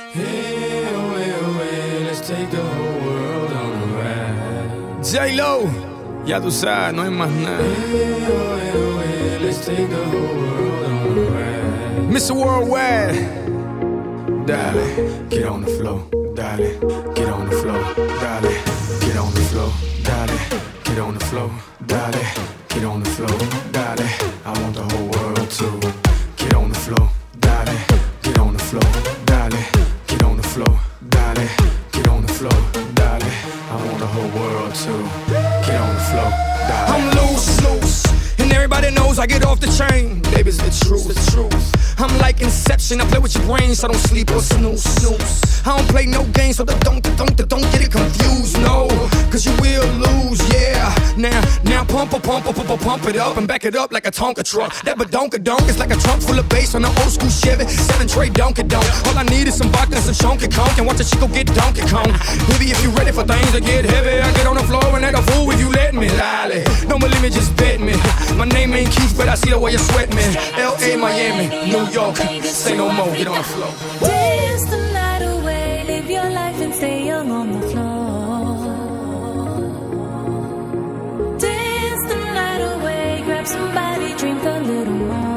Let's take the whole world on a ride. J-Lo, ya tú sabes, no hay más nada. Let's take the whole world on a ride. Mr. Worldwide, Dale, get on the floor. Dale, get on the floor. Dale, get on the floor. Dale, get on the floor. Dale, get on the floor. Dale, I want the whole world to get on the floor. Dale, get on the floor. Dale, get on the floor. Dale, get on the floor. Dale, I want the whole world to get on the floor. Dale. I'm loose, and everybody knows I get off the chain. Baby's the truth. I'm like Inception, I play with your brain, so I don't sleep or snooze. I don't play no games, so don't get it confused, no. Cause you will lose, yeah. Now pump it up and back it up like a Tonka truck. That badonka-donk is like a trunk full of bass on an old school Chevy 7-tray Donkey-Donk. All I need is some vodka and some chunky conk, and watch a chico get Donkey Kong. Baby, if you ready for things to get heavy, I get on the floor and act a fool if you let me. Lally, don't believe me, just bet me. My name ain't Keith, but I see the way you sweat me. L.A., Miami, New York, say no more, get on the floor. Dance the night away, live your life and stay young on the floor. Dance the night away, grab somebody, drink a little more.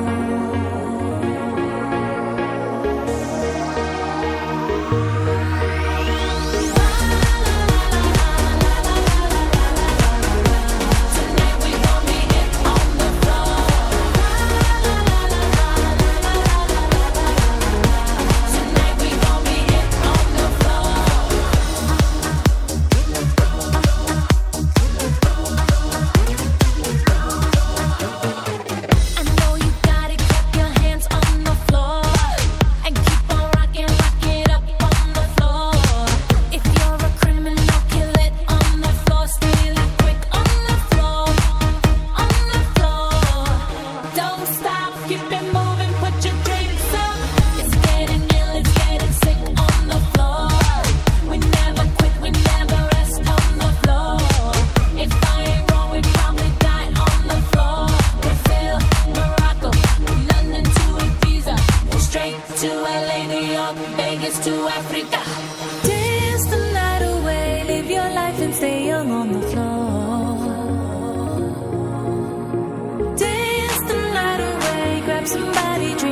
To LA, New York, Vegas to Africa. Dance the night away, live your life and stay young on the floor. Dance the night away, grab somebody.